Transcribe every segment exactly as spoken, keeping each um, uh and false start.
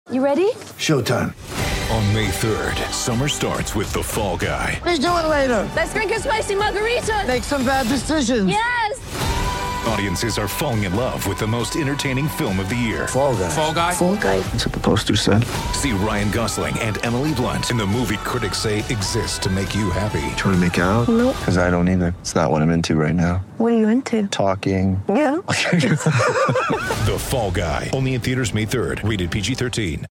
You ready? Showtime. On May third, summer starts with The Fall Guy. Let's do it later. Let's drink a spicy margarita. Make some bad decisions. Yes! Audiences are falling in love with the most entertaining film of the year. Fall Guy. Fall Guy? Fall Guy. That's what the poster said. See Ryan Gosling and Emily Blunt in the movie critics say exists to make you happy. Trying to make it out? Nope. Because I don't either. It's not what I'm into right now. What are you into? Talking. Yeah. The Fall Guy. Only in theaters May third. Rated P G thirteen.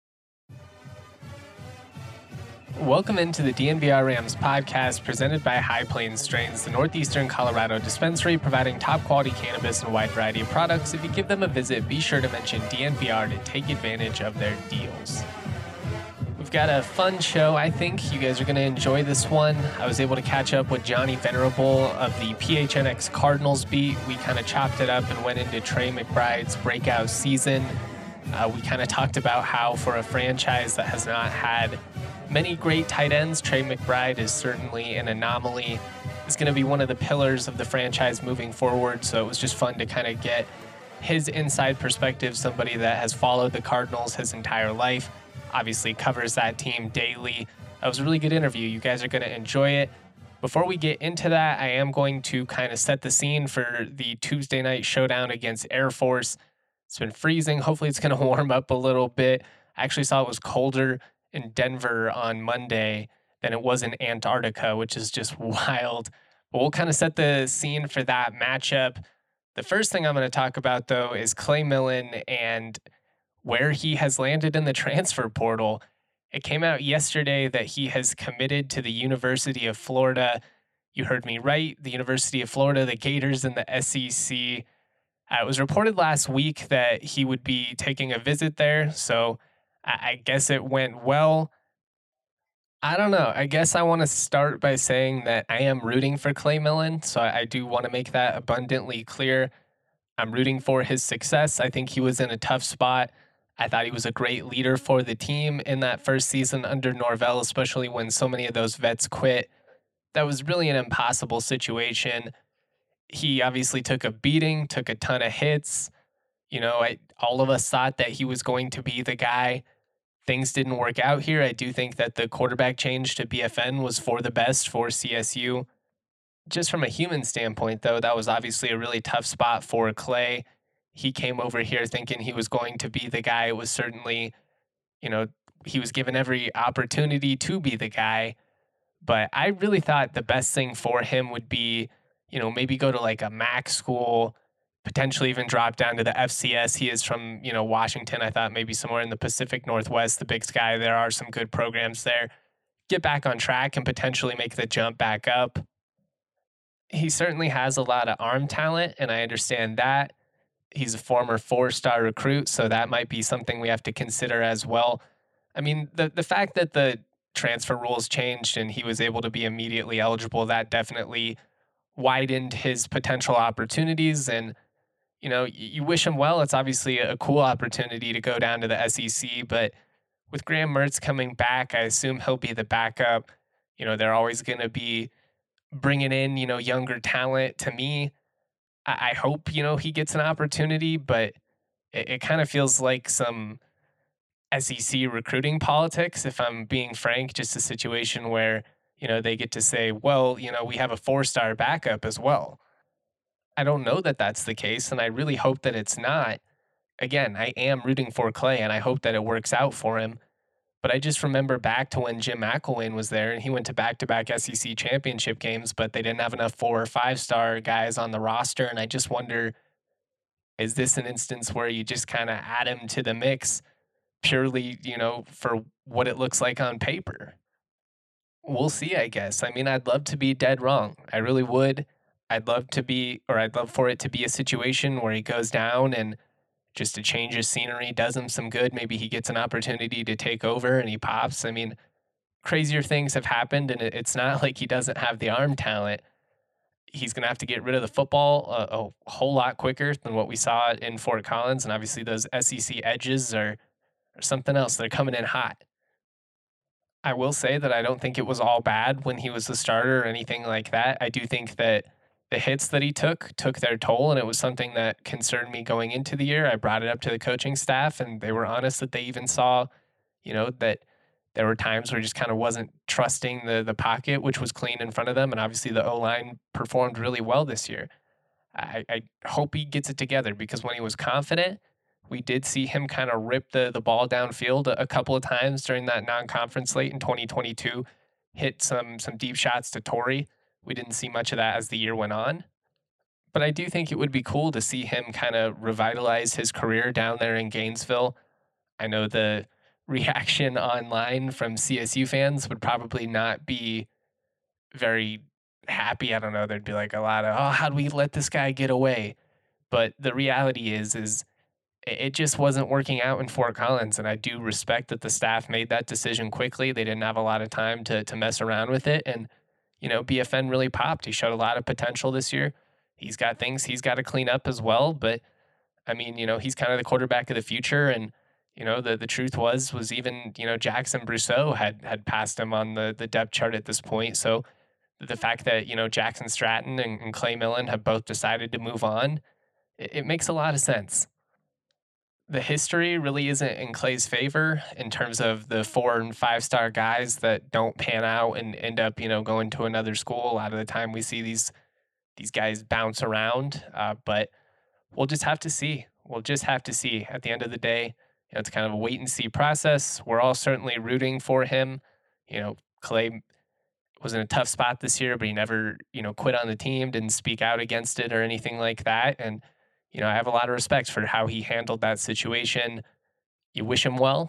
Welcome into the D N V R Rams podcast presented by High Plains Strains, the Northeastern Colorado dispensary providing top quality cannabis and a wide variety of products. If you give them a visit, be sure to mention D N V R to take advantage of their deals. We've got a fun show. I think you guys are going to enjoy this one. I was able to catch up with Johnny Venerable of the P H N X Cardinals beat. We kind of chopped it up and went into Trey McBride's breakout season. Uh, we kind of talked about how for a franchise that has not had many great tight ends, Trey McBride is certainly an anomaly. Is going to be one of the pillars of the franchise moving forward, so it was just fun to kind of get his inside perspective, somebody that has followed the Cardinals his entire life, obviously covers that team daily. That was a really good interview. You guys are going to enjoy it. Before we get into that, I am going to kind of set the scene for the Tuesday night showdown against Air Force. It's been freezing. Hopefully it's going to warm up a little bit. I actually saw it was colder in Denver on Monday than it was in Antarctica, which is just wild. But we'll kind of set the scene for that matchup. The first thing I'm going to talk about, though, is Clay Millen and where he has landed in the transfer portal. It came out yesterday that he has committed to the University of Florida. You heard me right, the University of Florida, the Gators in the S E C. Uh, it was reported last week that he would be taking a visit there, so I guess it went well. I don't know. I guess I want to start by saying that I am rooting for Clay Millen, so I do want to make that abundantly clear. I'm rooting for his success. I think he was in a tough spot. I thought he was a great leader for the team in that first season under Norvell, especially when so many of those vets quit. That was really an impossible situation. He obviously took a beating, took a ton of hits. You know, I, all of us thought that he was going to be the guy. Things didn't work out here. I do think that the quarterback change to B F N was for the best for C S U. Just from a human standpoint, though, that was obviously a really tough spot for Clay. He came over here thinking he was going to be the guy. It was certainly, you know, he was given every opportunity to be the guy. But I really thought the best thing for him would be, you know, maybe go to like a MAC school, potentially even drop down to the F C S. He is from, you know, Washington. I thought maybe somewhere in the Pacific Northwest, the Big Sky, there are some good programs there. Get back on track and potentially make the jump back up. He certainly has a lot of arm talent, and I understand that. He's a former four-star recruit, so that might be something we have to consider as well. I mean, the, the fact that the transfer rules changed and he was able to be immediately eligible, that definitely widened his potential opportunities. And you know, you wish him well. It's obviously a cool opportunity to go down to the S E C, but with Graham Mertz coming back, I assume he'll be the backup. You know, they're always going to be bringing in, you know, younger talent. To me, I, I hope, you know, he gets an opportunity, but it, it kind of feels like some S E C recruiting politics, if I'm being frank, just a situation where, you know, they get to say, well, you know, we have a four-star backup as well. I don't know that that's the case, and I really hope that it's not. Again, I am rooting for Clay, and I hope that it works out for him. But I just remember back to when Jim McElwain was there, and he went to back-to-back S E C championship games, but they didn't have enough four- or five-star guys on the roster, and I just wonder, is this an instance where you just kind of add him to the mix purely, you know, for what it looks like on paper? We'll see, I guess. I mean, I'd love to be dead wrong. I really would. I'd love to be, or I'd love for it to be a situation where he goes down and just a change of scenery does him some good. Maybe he gets an opportunity to take over and he pops. I mean, crazier things have happened, and it's not like he doesn't have the arm talent. He's going to have to get rid of the football a, a whole lot quicker than what we saw in Fort Collins. And obviously those S E C edges are, are something else. They're coming in hot. I will say that I don't think it was all bad when he was the starter or anything like that. I do think that the hits that he took took their toll, and it was something that concerned me going into the year. I brought it up to the coaching staff, and they were honest that they even saw, you know, that there were times where he just kind of wasn't trusting the the pocket, which was clean in front of them, and obviously the O-line performed really well this year. I, I hope he gets it together, because when he was confident, we did see him kind of rip the, the ball downfield a, a couple of times during that non-conference slate in twenty twenty-two, hit some some deep shots to Torrey. We didn't see much of that as the year went on. But I do think it would be cool to see him kind of revitalize his career down there in Gainesville. I know the reaction online from C S U fans would probably not be very happy. I don't know. There'd be like a lot of, oh, how'd we let this guy get away? But the reality is, is it just wasn't working out in Fort Collins. And I do respect that the staff made that decision quickly. They didn't have a lot of time to to mess around with it. And, you know, B F N really popped. He showed a lot of potential this year. He's got things he's got to clean up as well. But, I mean, you know, he's kind of the quarterback of the future. And, you know, the, the truth was, was even, you know, Jackson Brousseau had had passed him on the, the depth chart at this point. So the fact that, you know, Jackson Stratton and, and Clay Millen have both decided to move on, it, it makes a lot of sense. The history really isn't in Clay's favor in terms of the four and five star guys that don't pan out and end up, you know, going to another school. A lot of the time we see these these guys bounce around, uh, but we'll just have to see. We'll just have to see. At the end of the day, you know, it's kind of a wait and see process. We're all certainly rooting for him. You know, Clay was in a tough spot this year, but he never, you know, quit on the team, didn't speak out against it or anything like that. And you know, I have a lot of respect for how he handled that situation. You wish him well.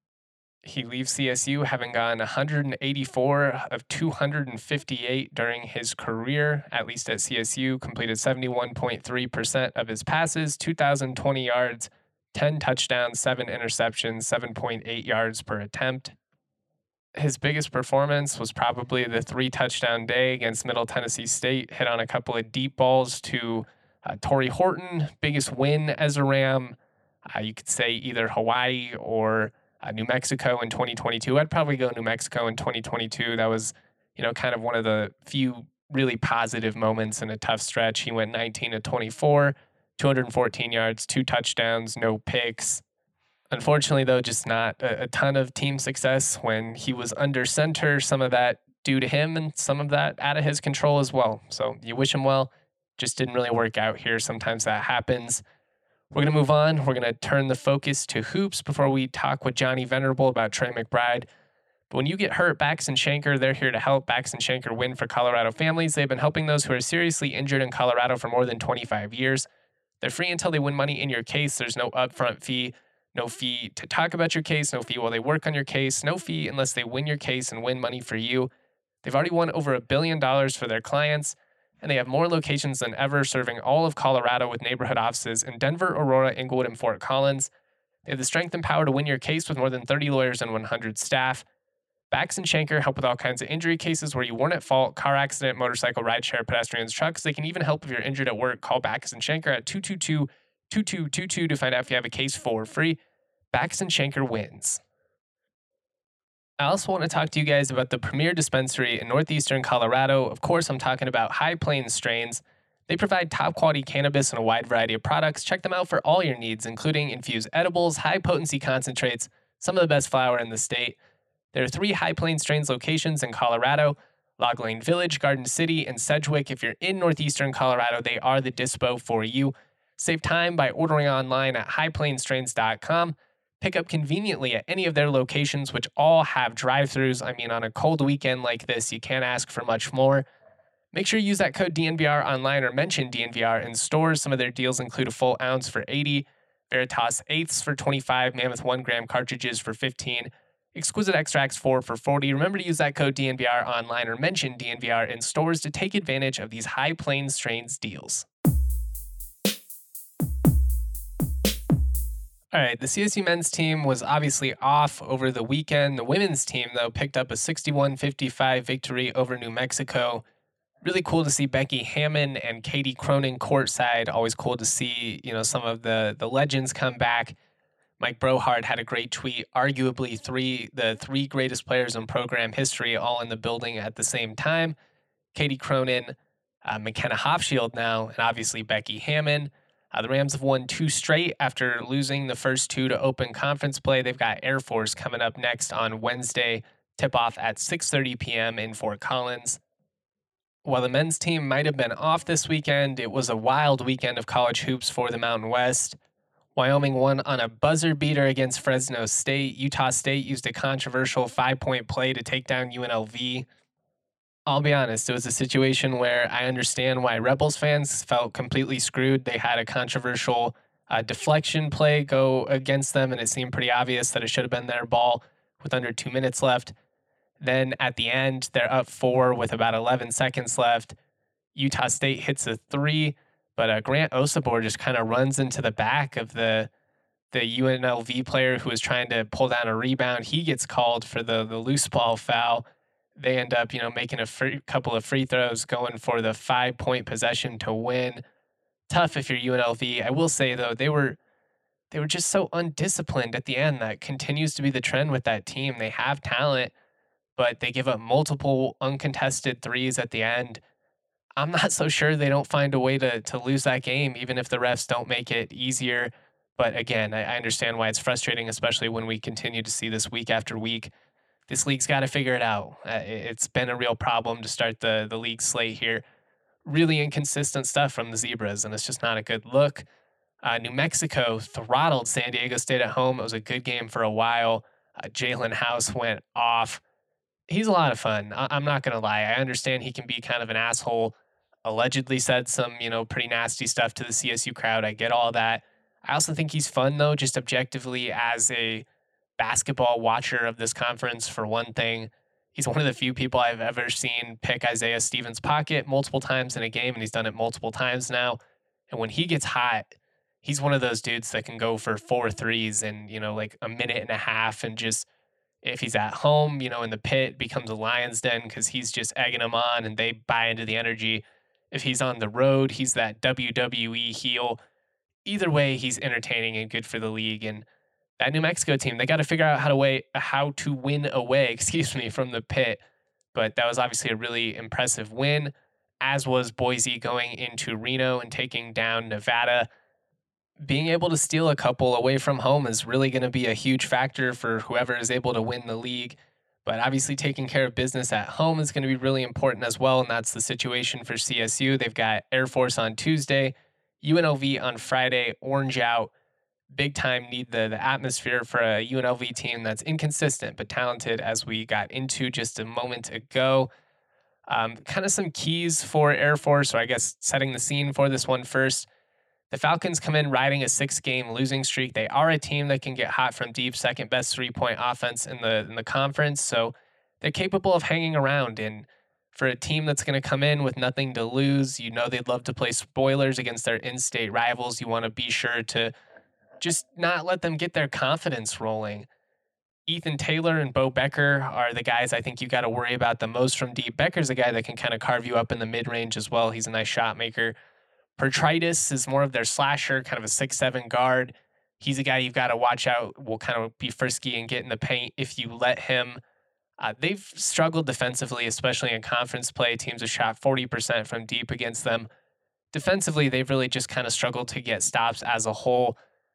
He leaves C S U having gone one hundred eighty-four of two hundred fifty-eight during his career, at least at C S U, completed seventy-one point three percent of his passes, two thousand twenty yards, ten touchdowns, seven interceptions, seven point eight yards per attempt. His biggest performance was probably the three touchdown day against Middle Tennessee State, hit on a couple of deep balls to Uh, Torrey Horton. Biggest win as a Ram. Uh, you could say either Hawaii or uh, New Mexico in twenty twenty-two. I'd probably go New Mexico in twenty twenty-two. That was, you know, kind of one of the few really positive moments in a tough stretch. He went nineteen to twenty-four, two hundred fourteen yards, two touchdowns, no picks. Unfortunately, though, just not a, a ton of team success when he was under center. Some of that due to him and some of that out of his control as well. So you wish him well. Just didn't really work out here. Sometimes that happens. We're going to move on. We're going to turn the focus to hoops before we talk with Johnny Venerable about Trey McBride. But when you get hurt, Backs and Schanker, they're here to help. Backs and Schanker win for Colorado families. They've been helping those who are seriously injured in Colorado for more than twenty-five years. They're free until they win money in your case. There's no upfront fee, no fee to talk about your case, no fee while they work on your case, no fee unless they win your case and win money for you. They've already won over a billion dollars for their clients, and they have more locations than ever, serving all of Colorado with neighborhood offices in Denver, Aurora, Inglewood, and Fort Collins. They have the strength and power to win your case with more than thirty lawyers and one hundred staff. Backs and Schanker help with all kinds of injury cases where you weren't at fault: car accident, motorcycle, rideshare, pedestrians, trucks. They can even help if you're injured at work. Call Backs and Schanker at two two two, two two two two to find out if you have a case for free. Backs and Schanker wins. I also want to talk to you guys about the premier dispensary in northeastern Colorado. Of course, I'm talking about High Plains Strains. They provide top quality cannabis and a wide variety of products. Check them out for all your needs, including infused edibles, high potency concentrates, some of the best flower in the state. There are three High Plains Strains locations in Colorado: Log Lane Village, Garden City, and Sedgwick. If you're in northeastern Colorado, they are the dispo for you. Save time by ordering online at high plains strains dot com. Pick up conveniently at any of their locations, which all have drive-thrus. I mean, on a cold weekend like this, you can't ask for much more. Make sure you use that code D N V R online or mention D N V R in stores. Some of their deals include a full ounce for eighty, Veritas eighths for twenty-five, Mammoth one gram cartridges for fifteen, Exquisite Extracts four for forty. Remember to use that code D N V R online or mention D N V R in stores to take advantage of these High Plains Strains deals. All right, the C S U men's team was obviously off over the weekend. The women's team, though, picked up a sixty-one fifty-five victory over New Mexico. Really cool to see Becky Hammond and Katie Cronin courtside. Always cool to see, you know, some of the, the legends come back. Mike Brohard had a great tweet. Arguably three the three greatest players in program history all in the building at the same time. Katie Cronin uh, McKenna Hofschild now, and obviously Becky Hammon. Uh, the Rams have won two straight after losing the first two to open conference play. They've got Air Force coming up next on Wednesday, tip-off at six thirty p.m. in Fort Collins. While the men's team might have been off this weekend, it was a wild weekend of college hoops for the Mountain West. Wyoming won on a buzzer beater against Fresno State. Utah State used a controversial five-point play to take down U N L V. I'll be honest, it was a situation where I understand why Rebels fans felt completely screwed. They had a controversial uh, deflection play go against them, and it seemed pretty obvious that it should have been their ball with under two minutes left. Then at the end, they're up four with about eleven seconds left. Utah State hits a three, but uh, Grant Osabor just kind of runs into the back of the the U N L V player who was trying to pull down a rebound. He gets called for the, the loose ball foul. They end up, you know, making a free, couple of free throws, going for the five-point possession to win. Tough if you're U N L V. I will say, though, they were they were just so undisciplined at the end. That continues to be the trend with that team. They have talent, but they give up multiple uncontested threes at the end. I'm not so sure they don't find a way to to lose that game, even if the refs don't make it easier. But again, I, I understand why it's frustrating, especially when we continue to see this week after week. This league's got to figure it out. Uh, it's been a real problem to start the, the league slate here. Really inconsistent stuff from the Zebras, and it's just not a good look. Uh, New Mexico throttled San Diego State at home. It was a good game for a while. Uh, Jalen House went off. He's a lot of fun. I- I'm not going to lie. I understand he can be kind of an asshole. Allegedly said some, you know, pretty nasty stuff to the C S U crowd. I get all that. I also think he's fun, though, just objectively as a basketball watcher of this conference, for one thing. He's one of the few people I've ever seen pick Isaiah Stevens' pocket multiple times in a game, and he's done it multiple times now. And when he gets hot, he's one of those dudes that can go for four threes in, you know, like a minute and a half, and just, if he's at home, you know, in the pit, becomes a lion's den because he's just egging them on and they buy into the energy. If he's on the road, he's that W W E heel. Either way, he's entertaining and good for the league. And that New Mexico team, they got to figure out how to way, how to win away, excuse me, from the pit. But that was obviously a really impressive win, as was Boise going into Reno and taking down Nevada. Being able to steal a couple away from home is really going to be a huge factor for whoever is able to win the league. But obviously taking care of business at home is going to be really important as well, and that's the situation for C S U. They've got Air Force on Tuesday, U N L V on Friday, Orange out. Big time need the, the atmosphere for a U N L V team that's inconsistent but talented, as we got into just a moment ago. Um, kind of some keys for Air Force, or I guess setting the scene for this one first. The Falcons come in riding a six-game losing streak. They are a team that can get hot from deep, second best three-point offense in the in the conference, so they're capable of hanging around. And for a team that's going to come in with nothing to lose, you know they'd love to play spoilers against their in-state rivals. You want to be sure to just not let them get their confidence rolling. Ethan Taylor and Bo Becker are the guys I think you got to worry about the most from deep. Becker's a guy that can kind of carve you up in the mid-range as well. He's a nice shot maker. Petritis is more of their slasher, kind of a six seven guard. He's a guy you've got to watch out, will kind of be frisky and get in the paint if you let him. Uh, they've struggled defensively, especially in conference play. Teams have shot forty percent from deep against them. Defensively, they've really just kind of struggled to get stops as a whole.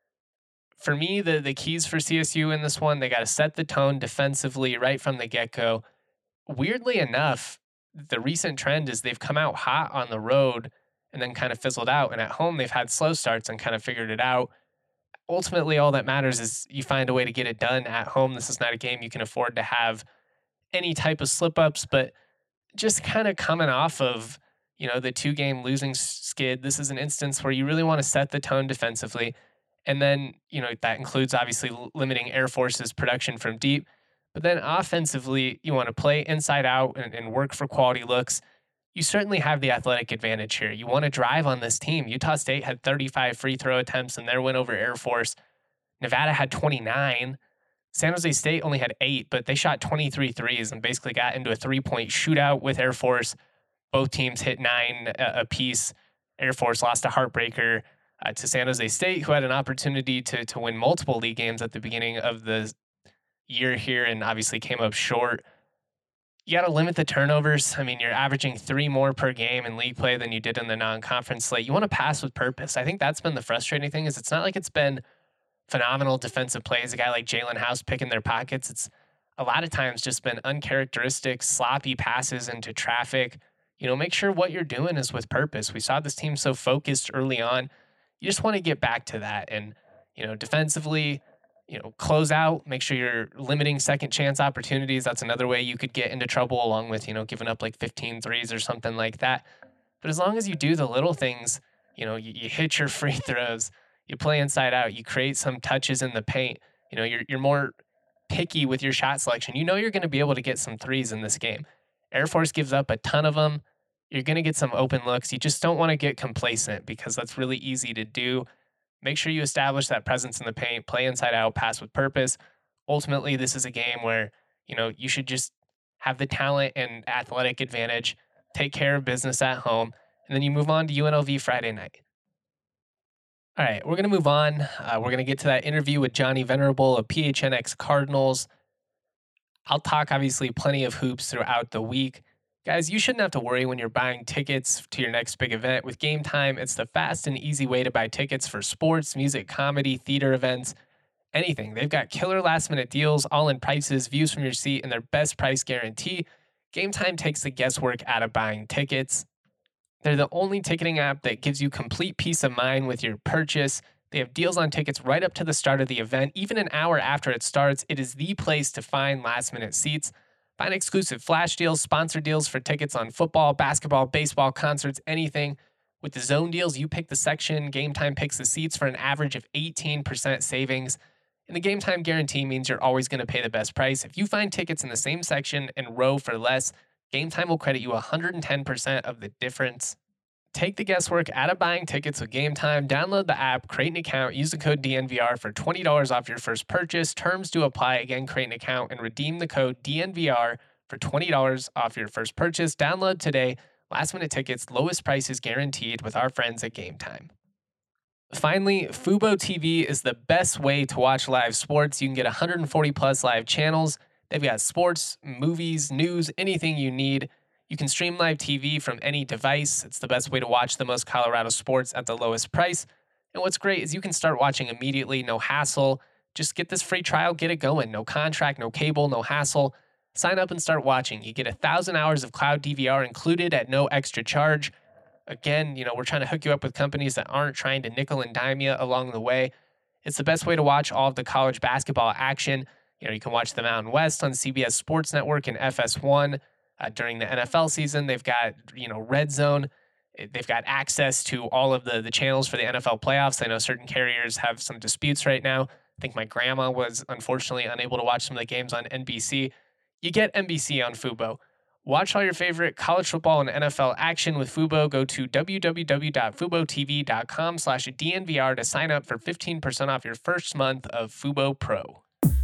For me, the, the keys for C S U in this one, they got to set the tone defensively right from the get-go. Weirdly enough, the recent trend is they've come out hot on the road and then kind of fizzled out. And at home, they've had slow starts and kind of figured it out. Ultimately, all that matters is you find a way to get it done at home. This is not a game you can afford to have any type of slip-ups, but just kind of coming off of, you know, the two-game losing skid, this is an instance where you really want to set the tone defensively. And then, you know, that includes obviously limiting Air Force's production from deep. But then offensively, you want to play inside out and, and work for quality looks. You certainly have the athletic advantage here. You want to drive on this team. Utah State had thirty-five free throw attempts in their win over Air Force. Nevada had twenty-nine. San Jose State only had eight, but they shot twenty-three threes and basically got into a three-point shootout with Air Force. Both teams hit nine uh, apiece. Air Force lost a heartbreaker uh, to San Jose State, who had an opportunity to, to win multiple league games at the beginning of the year here and obviously came up short. You got to limit the turnovers. I mean, you're averaging three more per game in league play than you did in the non-conference slate. You want to pass with purpose. I think that's been the frustrating thing is it's not like it's been phenomenal defensive plays. A guy like Jalen House picking their pockets. It's a lot of times just been uncharacteristic, sloppy passes into traffic. You know, make sure what you're doing is with purpose. We saw this team so focused early on. You just want to get back to that. And, you know, defensively, you know, close out, make sure you're limiting second chance opportunities. That's another way you could get into trouble, along with, you know, giving up like fifteen threes or something like that. But as long as you do the little things, you know, you, you hit your free throws, you play inside out, you create some touches in the paint, you know, you're, you're more picky with your shot selection. You know, you're going to be able to get some threes in this game. Air Force gives up a ton of them. You're going to get some open looks. You just don't want to get complacent because that's really easy to do. Make sure you establish that presence in the paint, play inside out, pass with purpose. Ultimately, this is a game where, you know, you should just have the talent and athletic advantage, take care of business at home, and then you move on to U N L V Friday night. All right, we're going to move on. Uh, we're going to get to that interview with Johnny Venerable of P H N X Cardinals. I'll talk, obviously, plenty of hoops throughout the week. Guys, you shouldn't have to worry when you're buying tickets to your next big event. With Game Time, it's the fast and easy way to buy tickets for sports, music, comedy, theater events, anything. They've got killer last-minute deals, all-in prices, views from your seat, and their best price guarantee. Game Time takes the guesswork out of buying tickets. They're the only ticketing app that gives you complete peace of mind with your purchase. They have deals on tickets right up to the start of the event. Even an hour after it starts, it is the place to find last-minute seats. Find exclusive flash deals, sponsor deals for tickets on football, basketball, baseball, concerts, anything. With the zone deals, you pick the section, Game Time picks the seats for an average of eighteen percent savings. And the Game Time guarantee means you're always going to pay the best price. If you find tickets in the same section and row for less, Game Time will credit you one hundred ten percent of the difference. Take the guesswork out of buying tickets with Game Time. Download the app, create an account, use the code D N V R for twenty dollars off your first purchase. Terms do apply. Again, create an account and redeem the code D N V R for twenty dollars off your first purchase. Download today. Last minute tickets, lowest prices guaranteed with our friends at Game Time. Finally, Fubo T V is the best way to watch live sports. You can get one hundred forty plus live channels. They've got sports, movies, news, anything you need. You can stream live T V from any device. It's the best way to watch the most Colorado sports at the lowest price. And what's great is you can start watching immediately, no hassle. Just get this free trial, get it going. No contract, no cable, no hassle. Sign up and start watching. You get a thousand hours of cloud D V R included at no extra charge. Again, you know, we're trying to hook you up with companies that aren't trying to nickel and dime you along the way. It's the best way to watch all of the college basketball action. You know, you can watch the Mountain West on C B S Sports Network and F S one. Uh, during the N F L season, they've got, you know, Red Zone. They've got access to all of the, the channels for the N F L playoffs. I know certain carriers have some disputes right now. I think my grandma was unfortunately unable to watch some of the games on N B C. You get N B C on Fubo. Watch all your favorite college football and N F L action with Fubo. Go to www.fubotv.com slash DNVR to sign up for fifteen percent off your first month of Fubo Pro.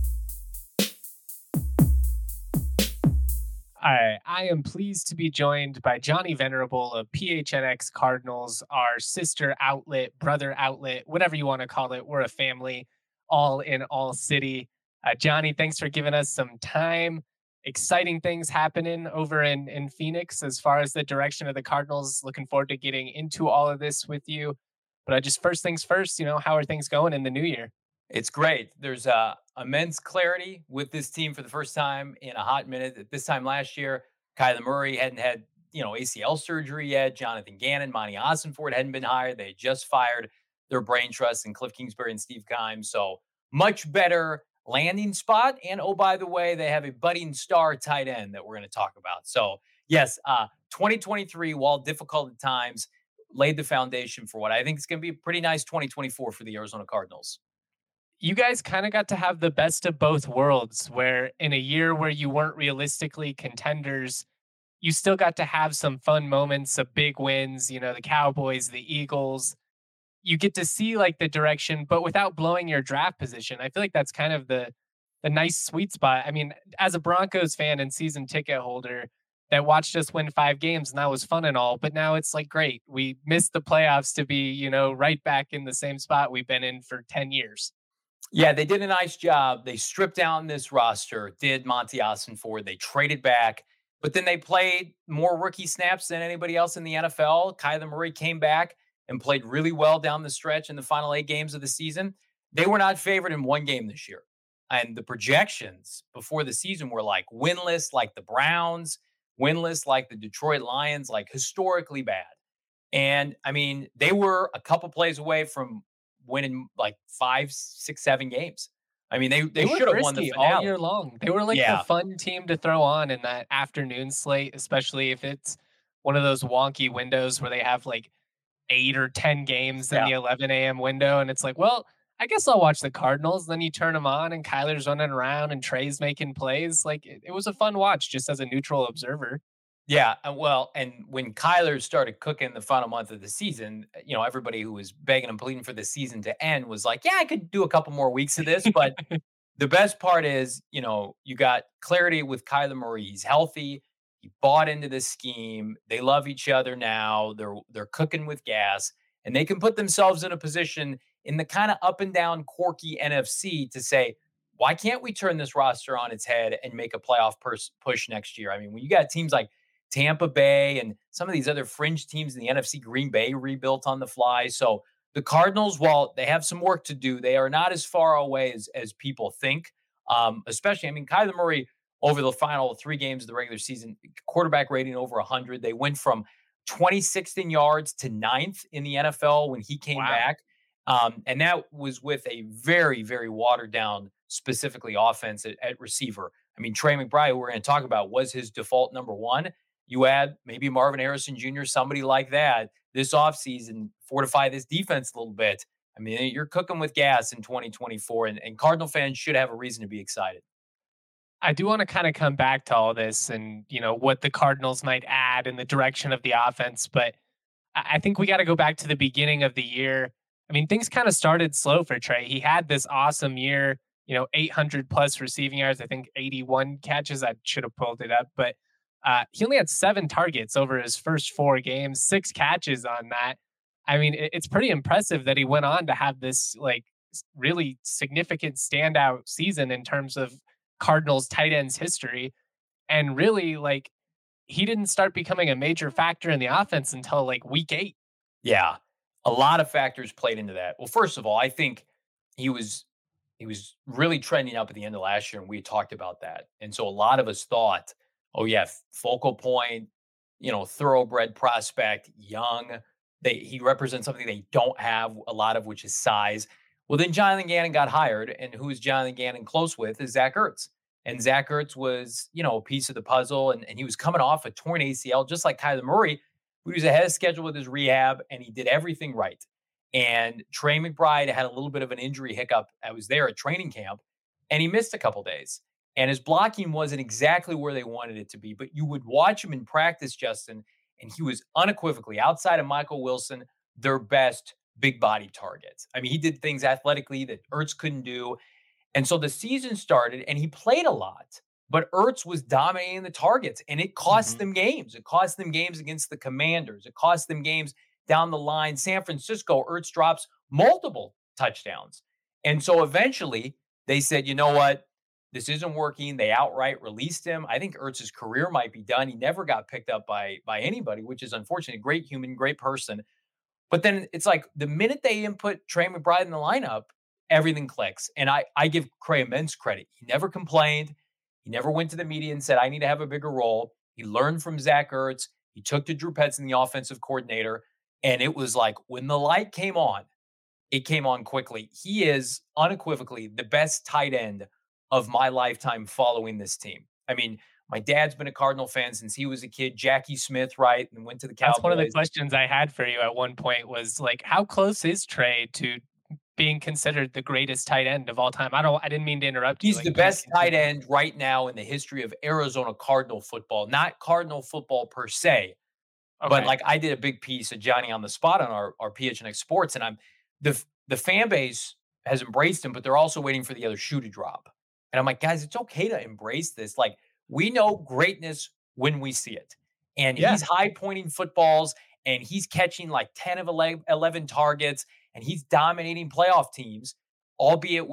All right, I am pleased to be joined by Johnny Venerable of P H N X Cardinals, our sister outlet, brother outlet, whatever you want to call it. We're a family, all in all city. Uh, Johnny, thanks for giving us some time. Exciting things happening over in, in Phoenix as far as the direction of the Cardinals. Looking forward to getting into all of this with you. But uh, just first things first, you know, how are things going in the new year? It's great. There's uh, immense clarity with this team for the first time in a hot minute. At this time last year, Kyler Murray hadn't had, you know, A C L surgery yet. Jonathan Gannon, Monty Ossenford hadn't been hired. They had just fired their brain trust in Cliff Kingsbury and Steve Keim. So much better landing spot. And oh, by the way, they have a budding star tight end that we're going to talk about. So yes, uh, twenty twenty-three, while difficult at times, laid the foundation for what I think is going to be a pretty nice twenty twenty-four for the Arizona Cardinals. You guys kind of got to have the best of both worlds, where in a year where you weren't realistically contenders, you still got to have some fun moments of big wins, you know, the Cowboys, the Eagles. You get to see like the direction, but without blowing your draft position. I feel like that's kind of the the nice sweet spot. I mean, as a Broncos fan and season ticket holder that watched us win five games, and that was fun and all, but now it's like, great, we missed the playoffs to be, you know, right back in the same spot we've been in for ten years. Yeah, they did a nice job. They stripped down this roster, did Monty Ossenford. They traded back but then they played more rookie snaps than anybody else in the N F L. Kyler Murray came back and played really well down the stretch in the final eight games of the season. They were not favored in one game this year. And the projections before the season were like winless, like the Browns, winless, like the Detroit Lions, like historically bad. And I mean, they were a couple plays away from winning like five, six, seven games. I mean, they they, They were should have won the frisky finale all year long. They were like Yeah. the fun team to throw on in that afternoon slate, especially if it's one of those wonky windows where they have like eight or ten games in Yeah. the eleven a.m. window. And it's like, well, I guess I'll watch the Cardinals. Then you turn them on and Kyler's running around and Trey's making plays. Like it, it was a fun watch just as a neutral observer. Yeah, uh, well, and when Kyler started cooking the final month of the season, uh, you know, everybody who was begging and pleading for the season to end was like, "Yeah, I could do a couple more weeks of this." But the best part is, you know, you got clarity with Kyler Murray. He's healthy. He bought into this scheme. They love each other now. They're they're cooking with gas, and they can put themselves in a position in the kind of up and down, quirky N F C to say, "Why can't we turn this roster on its head and make a playoff pers- push next year?" I mean, when you got teams like Tampa Bay and some of these other fringe teams in the N F C, Green Bay rebuilt on the fly. So the Cardinals, while they have some work to do, they are not as far away as, as people think. Um, especially, I mean, Kyler Murray over the final three games of the regular season, quarterback rating over one hundred. They went from twenty-sixth in yards to ninth in the N F L when he came Wow. back. Um, and that was with a very, very watered down, specifically offense at, at receiver. I mean, Trey McBride, who we're going to talk about, was his default number one. You add maybe Marvin Harrison Junior, somebody like that, this offseason, fortify this defense a little bit. I mean, you're cooking with gas in twenty twenty-four, and, and Cardinal fans should have a reason to be excited. I do want to kind of come back to all this and, you know, what the Cardinals might add in the direction of the offense. But I I think we got to go back to the beginning of the year. I mean, things kind of started slow for Trey. He had this awesome year, you know, eight hundred plus receiving yards, I think eighty-one catches. I should have pulled it up, but uh, he only had seven targets over his first four games, six catches on that. I mean, it, it's pretty impressive that he went on to have this like s- really significant standout season in terms of Cardinals tight ends history. And really, like, he didn't start becoming a major factor in the offense until like week eight. Yeah, a lot of factors played into that. Well, first of all, I think he was he was really trending up at the end of last year, and we had talked about that. And so a lot of us thought, oh yeah, f- focal point, you know, thoroughbred prospect, young. They he represents something they don't have a lot of, which is size. Well, then Jonathan Gannon got hired, and who is Jonathan Gannon close with is Zach Ertz. And Zach Ertz was, you know, a piece of the puzzle, and, and he was coming off a torn A C L, just like Kyler Murray. He was ahead of schedule with his rehab, and he did everything right. And Trey McBride had a little bit of an injury hiccup. I was there at training camp, and he missed a couple days. And his blocking wasn't exactly where they wanted it to be, but you would watch him in practice, Justin, and he was unequivocally, outside of Michael Wilson, their best big body target. I mean, he did things athletically that Ertz couldn't do. And so the season started, and he played a lot, but Ertz was dominating the targets, and it cost Mhm. them games. It cost them games against the Commanders. It cost them games down the line. San Francisco, Ertz drops multiple touchdowns. And so eventually they said, you know what? This isn't working. They outright released him. I think Ertz's career might be done. He never got picked up by, by anybody, which is unfortunate. Great human, great person. But then it's like the minute they input Trey McBride in the lineup, everything clicks. And I, I give Trey immense credit. He never complained. He never went to the media and said, I need to have a bigger role. He learned from Zach Ertz. He took to Drew Petzing, the offensive coordinator. And it was like when the light came on, it came on quickly. He is unequivocally the best tight end of my lifetime following this team. I mean, my dad's been a Cardinal fan since he was a kid. Jackie Smith, right? And went to the Cowboys. That's one of the questions I had for you at one point was like, how close is Trey to being considered the greatest tight end of all time? I don't, I didn't mean to interrupt you. He's like, the please best tight continue. end right now in the history of Arizona Cardinal football, not Cardinal football per se, but Okay. like I did a big piece of Johnny on the Spot on our, our P H N X Sports, and I'm the the fan base has embraced him, but they're also waiting for the other shoe to drop. And I'm like, guys, it's okay to embrace this. Like, we know greatness when we see it. And Yeah. he's high pointing footballs, and he's catching like ten of eleven targets, and he's dominating playoff teams, albeit with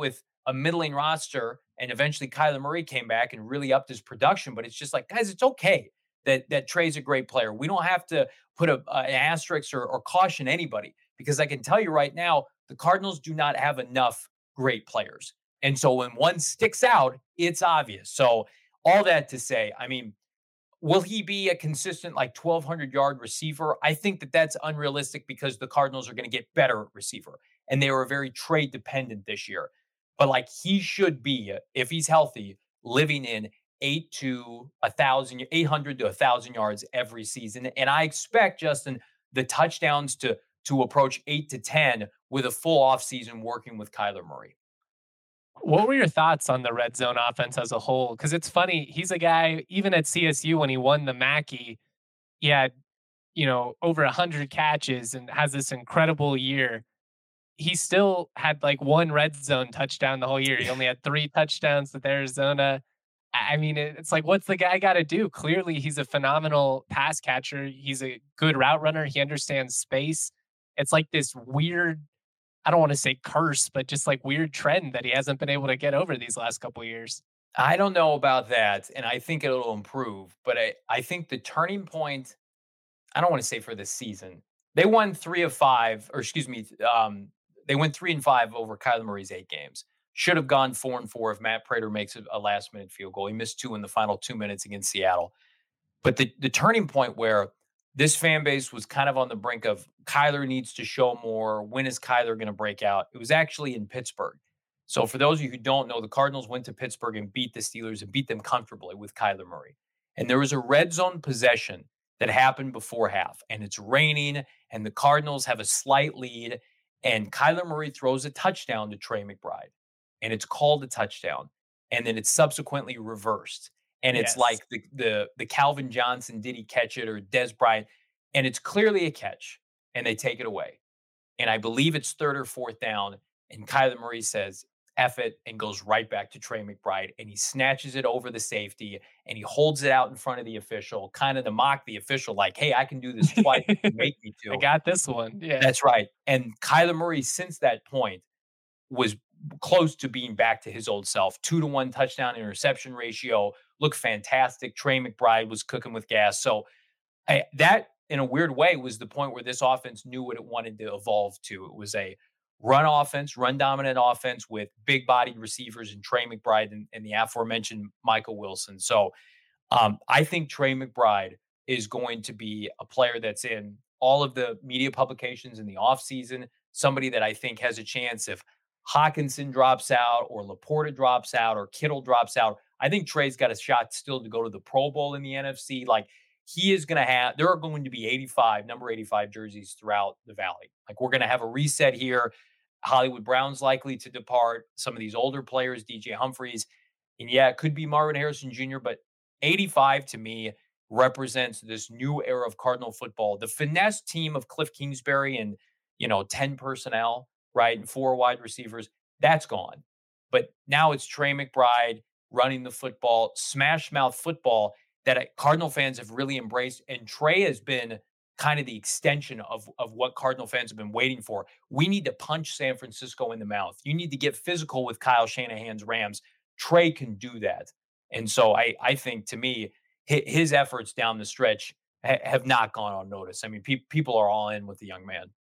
a middling roster, and eventually Kyler Murray came back and really upped his production. But it's just like, guys, it's okay that that Trey's a great player. We don't have to put a, a- an asterisk or, or caution anybody, because I can tell you right now, the Cardinals do not have enough great players. And so when one sticks out, it's obvious. So all that to say, I mean, will he be a consistent like twelve hundred yard receiver? I think that that's unrealistic, because the Cardinals are going to get better at receiver, and they were very trade dependent this year. But like, he should be, if he's healthy, living in eight to a thousand, eight hundred to a thousand yards every season. And I expect, Justin, the touchdowns to to approach eight to ten with a full offseason working with Kyler Murray. What were your thoughts on the red zone offense as a whole? Because it's funny, he's a guy, even at C S U when he won the Mackey, he had, you know, over one hundred catches and has this incredible year. He still had like one red zone touchdown the whole year. He only had three touchdowns with Arizona. I I mean, it- it's like, what's the guy got to do? Clearly, he's a phenomenal pass catcher. He's a good route runner. He understands space. It's like this weird, I don't want to say curse, but just like weird trend that he hasn't been able to get over these last couple of years. I don't know about that, and I think it'll improve. But I, I think the turning point, I don't want to say for this season, they won three of five, or excuse me, um, they went three and five over Kyler Murray's eight games. Should have gone four and four if Matt Prater makes a, a last minute field goal. He missed two in the final two minutes against Seattle. But the, the turning point where this fan base was kind of on the brink of Kyler needs to show more. When is Kyler going to break out? It was actually in Pittsburgh. So for those of you who don't know, the Cardinals went to Pittsburgh and beat the Steelers and beat them comfortably with Kyler Murray. And there was a red zone possession that happened before half, and it's raining, and the Cardinals have a slight lead, and Kyler Murray throws a touchdown to Trey McBride, and it's called a touchdown, and then it's subsequently reversed. And it's Yes. like the, the the Calvin Johnson, did he catch it, or Des Bryant, and it's clearly a catch, and they take it away. And I believe it's third or fourth down, and Kyler Murray says, F it, and goes right back to Trey McBride, and he snatches it over the safety, and he holds it out in front of the official, kind of to mock the official, like, hey, I can do this twice if you make me to. I got this one. Yeah. That's right. And Kyler Murray, since that point, was close to being back to his old self. Two to one touchdown interception ratio, looked fantastic. Trey McBride was cooking with gas. So I, that, in a weird way, was the point where this offense knew what it wanted to evolve to. It was a run offense, run dominant offense with big bodied receivers and Trey McBride and, and the aforementioned Michael Wilson. So um, I think Trey McBride is going to be a player that's in all of the media publications in the offseason, somebody that I think has a chance if Hawkinson drops out or Laporta drops out or Kittle drops out. I think Trey's got a shot still to go to the Pro Bowl in the N F C. Like, he is going to have, there are going to be eighty-five, number eighty-five jerseys throughout the Valley. Like, we're going to have a reset here. Hollywood Brown's likely to depart. Some of these older players, D J Humphries, and yeah, it could be Marvin Harrison Junior, but eighty-five to me represents this new era of Cardinal football. The finesse team of Cliff Kingsbury and, you know, ten personnel, right, and four wide receivers, that's gone. But now it's Trey McBride running the football, smash mouth football that Cardinal fans have really embraced. And Trey has been kind of the extension of, of what Cardinal fans have been waiting for. We need to punch San Francisco in the mouth. You need to get physical with Kyle Shanahan's Rams. Trey can do that. And so I, I think, to me, his, his efforts down the stretch ha- have not gone unnoticed. I mean, pe- people are all in with the young man.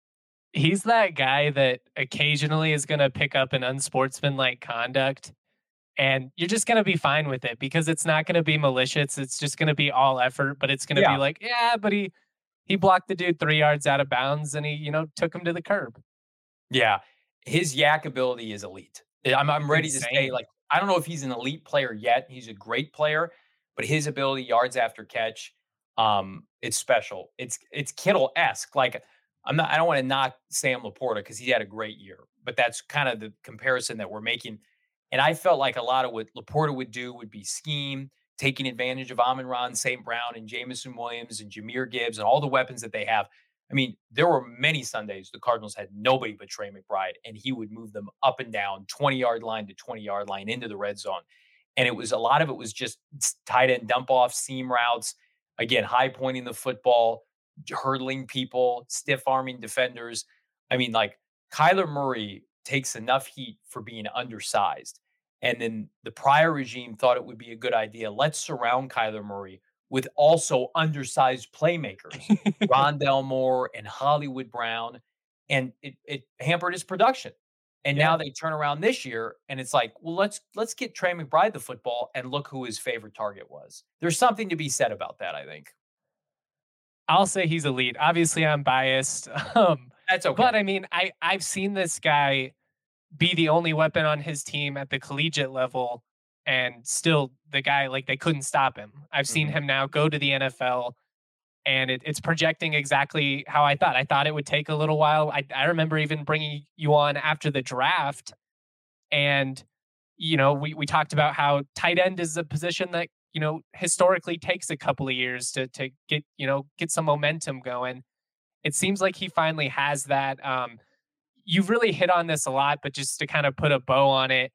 He's that guy that occasionally is going to pick up an unsportsmanlike conduct, and you're just going to be fine with it because it's not going to be malicious. It's just going to be all effort, but it's going to Yeah. be like, yeah, but he, he blocked the dude three yards out of bounds and he, you know, took him to the curb. Yeah. His yak ability is elite. I'm, I'm ready to say, Insane. like, I don't know if he's an elite player yet. He's a great player, but his ability, yards after catch, um, it's special. It's, it's Kittle-esque. Like, I'm not, I don't want to knock Sam Laporta because he had a great year, but that's kind of the comparison that we're making. And I felt like a lot of what Laporta would do would be scheme, taking advantage of Amon-Ra, Saint Brown, and Jamison Williams and Jahmyr Gibbs and all the weapons that they have. I mean, there were many Sundays the Cardinals had nobody but Trey McBride, and he would move them up and down, twenty-yard line to twenty-yard line into the red zone. And it was, a lot of it was just tight end dump off, seam routes, again, high pointing the football, hurdling people, stiff arming defenders. I mean, like, Kyler Murray takes enough heat for being undersized. And then the prior regime thought it would be a good idea. Let's surround Kyler Murray with also undersized playmakers, Rondell Moore and Hollywood Brown. And it, it hampered his production. And Yeah. now they turn around this year and it's like, well, let's let's get Trey McBride the football and look who his favorite target was. There's something to be said about that, I think. I'll say he's elite. Obviously, I'm biased. Um, That's okay. but I mean, I I've seen this guy be the only weapon on his team at the collegiate level, and still the guy, like, they couldn't stop him. I've seen Mhm. him now go to the N F L, and it, it's projecting exactly how I thought. I thought it would take a little while. I I remember even bringing you on after the draft, and you know, we we talked about how tight end is a position that, you know, historically takes a couple of years to to get, you know, get some momentum going. It seems like he finally has that. Um, you've really hit on this a lot, but just to kind of put a bow on it,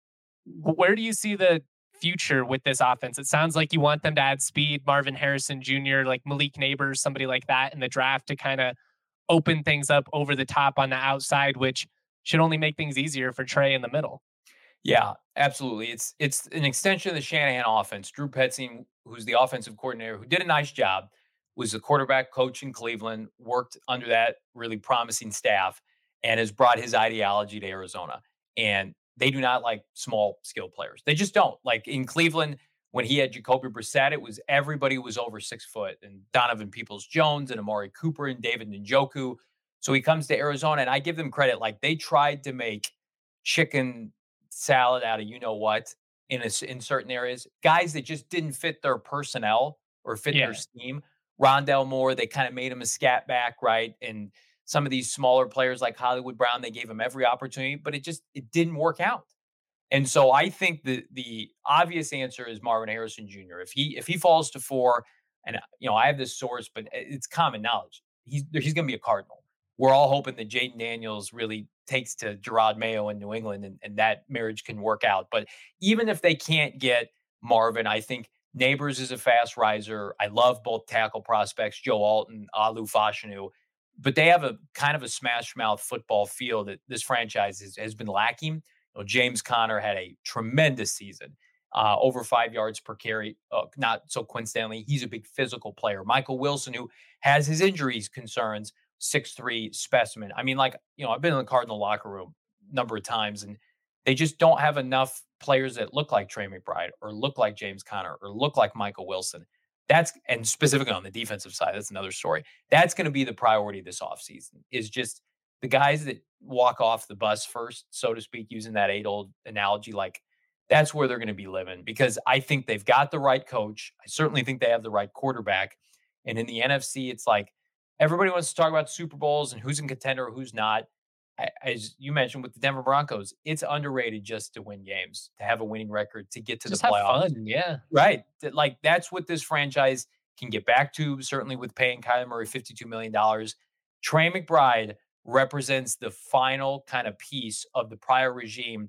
wh- where do you see the future with this offense? It sounds like you want them to add speed, Marvin Harrison Junior, like Malik Neighbors, somebody like that in the draft to kind of open things up over the top on the outside, which should only make things easier for Trey in the middle. Yeah, absolutely. It's it's an extension of the Shanahan offense. Drew Petzing, who's the offensive coordinator, who did a nice job, was the quarterback coach in Cleveland, worked under that really promising staff, and has brought his ideology to Arizona. And they do not like small skill players. They just don't. Like in Cleveland, when he had Jacoby Brissett, it was everybody was over six foot, and Donovan Peoples-Jones and Amari Cooper and David Njoku. So he comes to Arizona, and I give them credit. Like they tried to make chicken salad out of you know what in a s in certain areas. Guys that just didn't fit their personnel or fit Yeah. their scheme. Rondell Moore, they kind of made him a scat back, right? And some of these smaller players like Hollywood Brown, they gave him every opportunity, but it just it didn't work out. And so I think the the obvious answer is Marvin Harrison Junior If he if he falls to four, and uh, you know I have this source, but i- it's common knowledge. He's he's going to be a Cardinal. We're all hoping that Jaden Daniels really takes to Gerard Mayo in New England, and, and that marriage can work out. But even if they can't get Marvin, I think Neighbors is a fast riser. I love both tackle prospects, Joe Alton, Alu Fashanu, but they have a kind of a smash mouth football feel that this franchise is, has been lacking. You know, James Conner had a tremendous season, uh, over five yards per carry. Uh, not so Quinn Stanley. He's a big physical player. Michael Wilson, who has his injuries concerns, six three specimen. I mean, like, you know, I've been in the Cardinal locker room a number of times, and they just don't have enough players that look like Trey McBride or look like James Conner or look like Michael Wilson. That's and specifically on the defensive side, that's another story. That's going to be the priority this offseason is just the guys that walk off the bus first, so to speak, using that age-old analogy. Like that's where they're going to be living because I think they've got the right coach. I certainly think they have the right quarterback. And in the N F C, it's like everybody wants to talk about Super Bowls and who's in contender, who's not. I- As you mentioned with the Denver Broncos, it's underrated just to win games, to have a winning record, to get to Just the have playoffs. fun. Yeah. Right. That, like that's what this franchise can get back to, certainly with paying Kyler Murray fifty-two million dollars. Trey McBride represents the final kind of piece of the prior regime,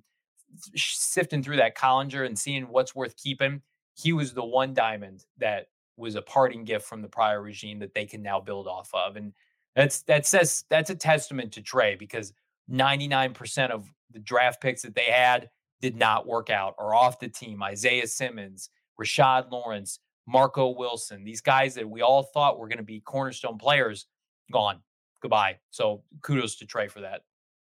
sifting through that colander and seeing what's worth keeping. He was the one diamond that was a parting gift from the prior regime that they can now build off of. And that's that says that's a testament to Trey because ninety-nine percent of the draft picks that they had did not work out or off the team. Isaiah Simmons, Rashad Lawrence, Marco Wilson, these guys that we all thought were going to be cornerstone players, gone. Goodbye. So kudos to Trey for that.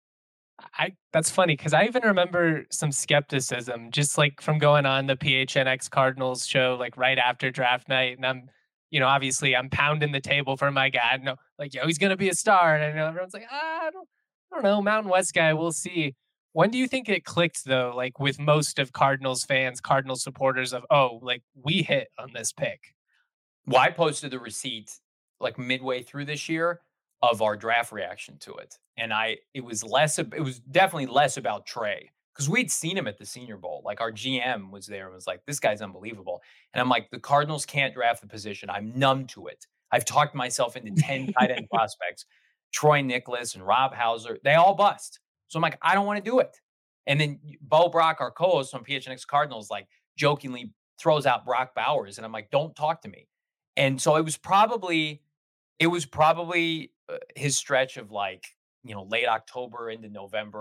I that's funny because I even remember some skepticism just like from going on the P H N X Cardinals show like right after draft night, and I'm, you know, obviously I'm pounding the table for my guy. No, like yo, he's gonna be a star, and I know everyone's like, ah, I don't, I don't know, Mountain West guy, we'll see. When do you think it clicked though? Like with most of Cardinals fans, Cardinals supporters of, oh, like we hit on this pick. Well, I posted the receipt like midway through this year of our draft reaction to it. And I it was less ab- it was definitely less about Trey because we'd seen him at the Senior Bowl. Like our G M was there and was like, this guy's unbelievable. And I'm like, the Cardinals can't draft the position. I'm numb to it. I've talked myself into ten tight end prospects, Troy Nicholas and Rob Hauser. They all bust. So I'm like, I don't want to do it. And then Bo Brock, our co-host on P H N X Cardinals, like jokingly throws out Brock Bowers. And I'm like, don't talk to me. And so it was probably, it was probably uh, his stretch of like, you know, late October into November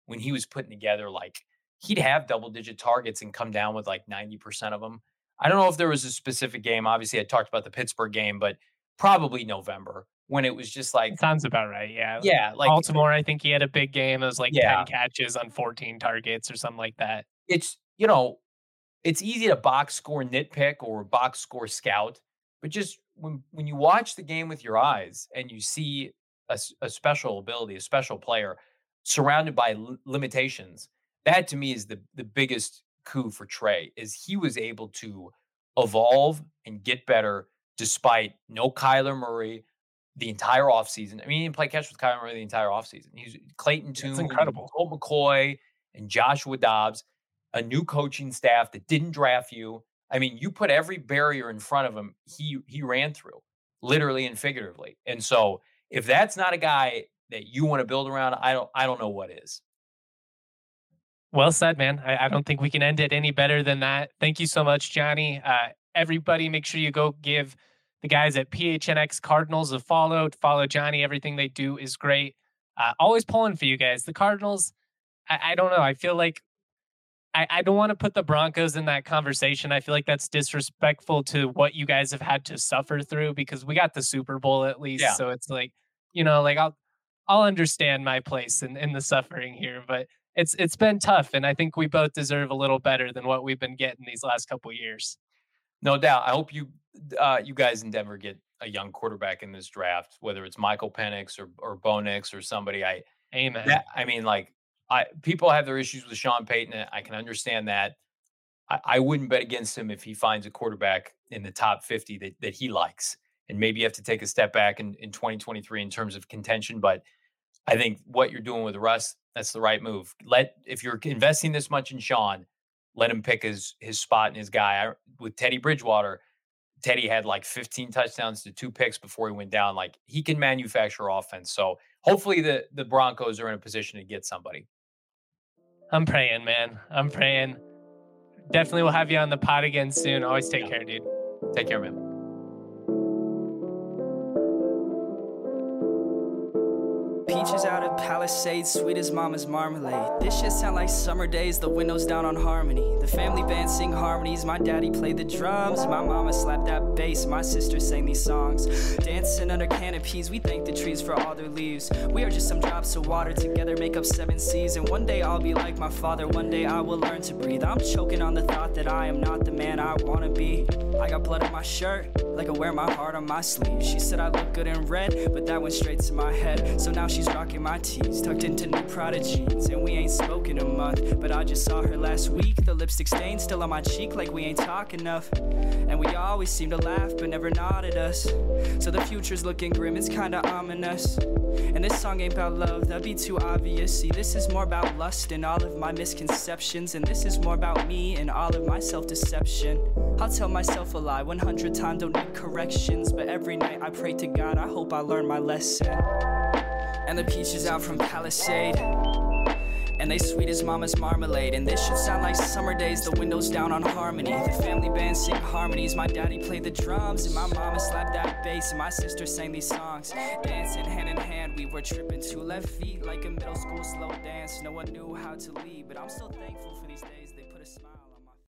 when he was putting together, like he'd have double digit targets and come down with like ninety percent of them. I don't know if there was a specific game. Obviously, I talked about the Pittsburgh game, but probably November when it was just like, Sounds about right. Yeah. yeah, like Baltimore, I think he had a big game. It was like Yeah. ten catches on fourteen targets or something like that. it's, you know, it's easy to box score nitpick or box score scout, but just when, when you watch the game with your eyes and you see a, s- a special ability, a special player surrounded by l- limitations, that to me is the, the biggest coup for Trey is he was able to evolve and get better despite no Kyler Murray the entire offseason. I mean, he didn't play catch with Kyler Murray the entire offseason. He's Clayton Tune, and incredible. Colt McCoy, and Joshua Dobbs, a new coaching staff that didn't draft you. I mean, you put every barrier in front of him, he he ran through, literally and figuratively. And so if that's not a guy that you want to build around, I don't I don't know what is. Well said, man. I, I don't think we can end it any better than that. Thank you so much, Johnny. Uh, everybody, make sure you go give the guys at P H N X Cardinals a follow. Follow Johnny. Everything they do is great. Uh, always pulling for you guys. The Cardinals, I, I don't know. I feel like I, I don't want to put the Broncos in that conversation. I feel like that's disrespectful to what you guys have had to suffer through because we got the Super Bowl at least. Yeah. So it's like, you know, like I'll I'll understand my place in, in the suffering here, but it's it's been tough. And I think we both deserve a little better than what we've been getting these last couple of years. No doubt. I hope you uh, you guys in Denver get a young quarterback in this draft, whether it's Michael Penix or or Bo Nix or somebody. I Amen. that, I mean, like I people have their issues with Sean Payton. And I can understand that. I, I wouldn't bet against him if he finds a quarterback in the top fifty that that he likes. And maybe you have to take a step back in, in twenty twenty-three in terms of contention. But I think what you're doing with Russ, that's the right move. Let if you're investing this much in Sean, let him pick his his spot and his guy. I, with Teddy Bridgewater, Teddy had like fifteen touchdowns to two picks before he went down. Like he can manufacture offense. So hopefully the the Broncos are in a position to get somebody. I'm praying, man. I'm praying. Definitely will have you on the pod again soon. Always take care, dude. Take care, man. Peaches out of Palisades, sweet as mama's marmalade. This shit sound like summer days, the windows down on Harmony. The family band sing harmonies, my daddy played the drums. My mama slapped that bass, my sister sang these songs. Dancing under canopies, we thank the trees for all their leaves. We are just some drops of water, together make up seven seas. And one day I'll be like my father, one day I will learn to breathe. I'm choking on the thought that I am not the man I wanna be. I got blood on my shirt, like I wear my heart on my sleeve. She said I look good in red, but that went straight to my head. So now she's rocking my tees, tucked into new Prada jeans. And we ain't spoken a month, but I just saw her last week. The lipstick stain still on my cheek, like we ain't talk enough. And we always seem to laugh, but never nod at us. So the future's looking grim, it's kinda ominous. And this song ain't about love, that'd be too obvious. See, this is more about lust and all of my misconceptions. And this is more about me and all of my self-deception. I'll tell myself a lie one hundred times, don't need corrections. But every night I pray to God, I hope I learn my lesson. And the peaches out from Palisade, and they sweet as mama's marmalade. And this should sound like summer days, the windows down on Harmony. The family band sing harmonies, my daddy played the drums. And my mama slapped that bass, and my sister sang these songs. Dancing hand in hand, we were tripping two left feet like a middle school slow dance. No one knew how to lead, but I'm still thankful for these days. They